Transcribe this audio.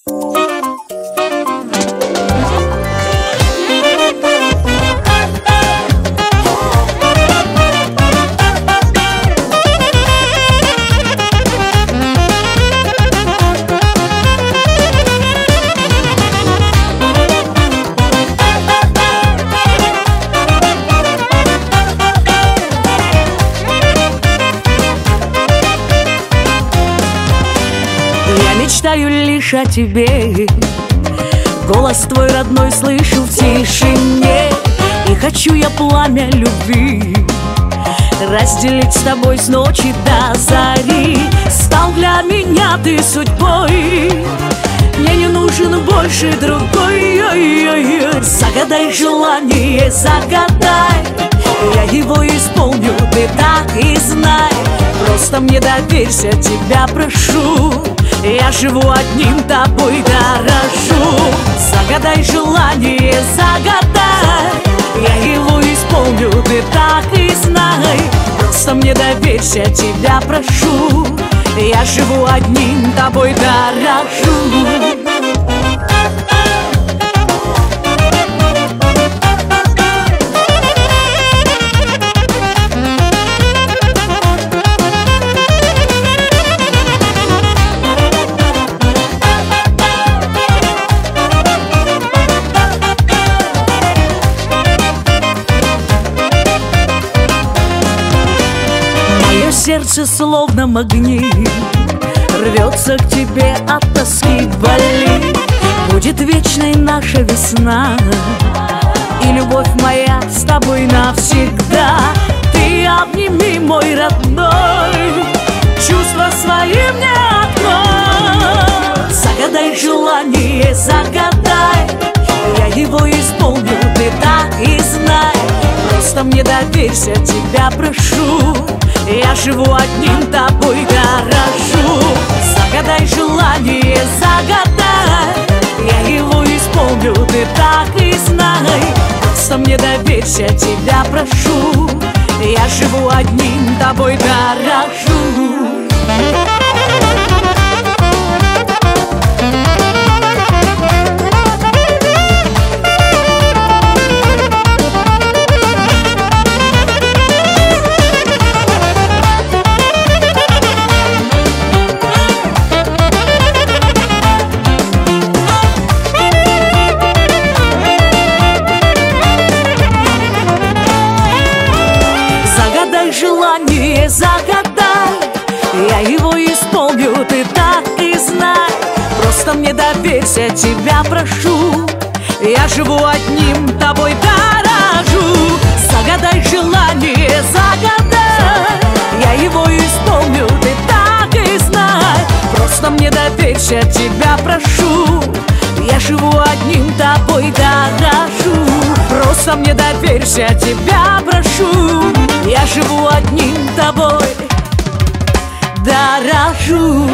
Я мечтаю лишь о тебе, голос твой родной слышу в тишине. И хочу я пламя любви разделить с тобой с ночи до зари. Стал для меня ты судьбой, мне не нужен больше другой. Загадай желание, загадай, я его исполню, ты так и знай. Просто мне доверься, тебя прошу, я живу одним тобой, дорожу. Загадай желание, загадай, я его исполню, ты так и знай. Просто мне доверься, тебя прошу, я живу одним тобой, дорожу. Сердце словно магнит рвется к тебе от тоски вдали. Будет вечной наша весна и любовь моя с тобой навсегда. Ты обними, мой родной, чувства свои мне открой. Загадай желание, загадай, я его исполню, ты так и знай. Просто мне доверься, тебя прошу, я живу одним тобой, дорожу. Загадай желание, загадай, я его исполню, ты так и знай. Просто мне доверься, тебя прошу, я живу одним тобой, дорожу. Желание загадай, я его исполню, ты так и знай. Просто мне доверься, тебя прошу, я живу одним тобой, дорожу. Загадай желание, загадай, я его исполню, ты так и знай. Просто мне доверься, тебя прошу, я живу одним тобой, дорожу. Просто мне доверься, тебя прошу, я живу одним тобой, дорожу.